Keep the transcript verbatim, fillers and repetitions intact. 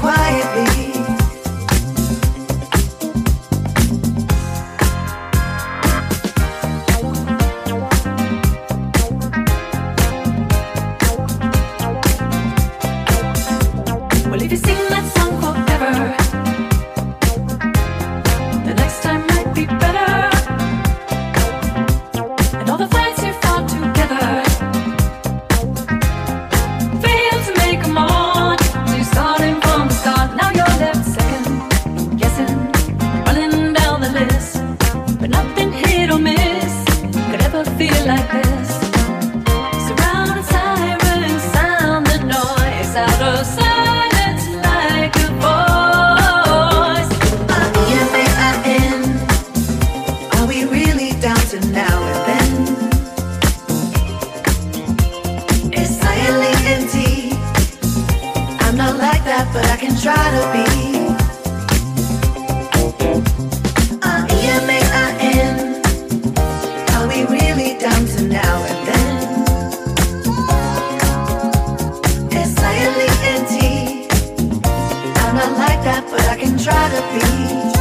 quietly. Well, if you sing that song forever, the next time might be better. And all the fights you fought together, failed to make them on. So you're starting from the start. Now you're left second, guessing, running down the list. But nothing hit or miss could ever feel like this. Surrounded sirens, sound the noise out of sight. Now and then it's silently empty. I'm not like that, but I can try to be. Uh, E M A I N. Are we really down to now and then? It's silently empty. I'm not like that, but I can try to be.